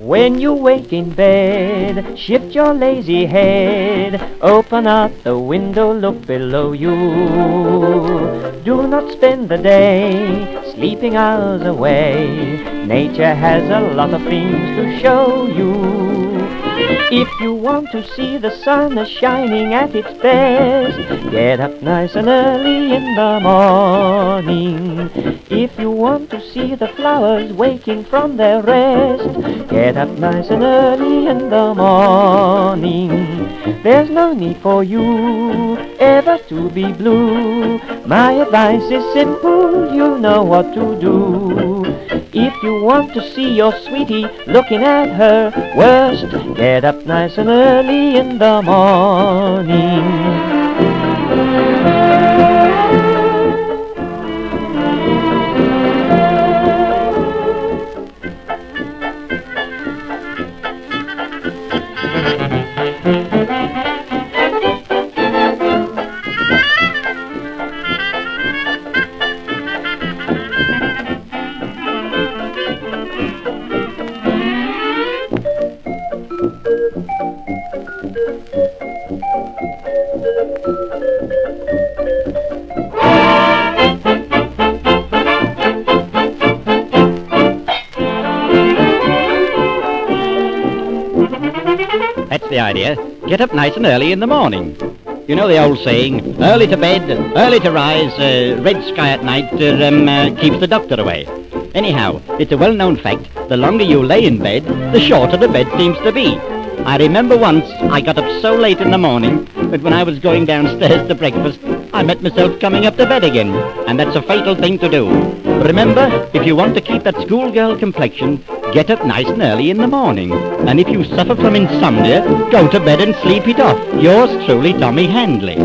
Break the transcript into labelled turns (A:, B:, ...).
A: When you wake in bed, shift your lazy head, open up the window, look below you. Do not spend the day sleeping hours away. Nature has a lot of things to show you. If you want to see the sun shining at its best, get up nice and early in the morning. If you want to see the flowers waking from their rest, get up nice and early in the morning. There's no need for you ever to be blue. My advice is simple, you know what to do. If you want to see your sweetie looking at her worst, get up nice and early in the morning.
B: That's the idea. Get up nice and early in the morning. You know the old saying, early to bed, early to rise, red sky at night keeps the doctor away. Anyhow, it's a well-known fact, the longer you lay in bed, the shorter the bed seems to be. I remember once I got up so late in the morning that when I was going downstairs to breakfast, I met myself coming up to bed again, and that's a fatal thing to do. Remember, if you want to keep that schoolgirl complexion, get up nice and early in the morning. And if you suffer from insomnia, go to bed and sleep it off. Yours truly, Tommy Handley.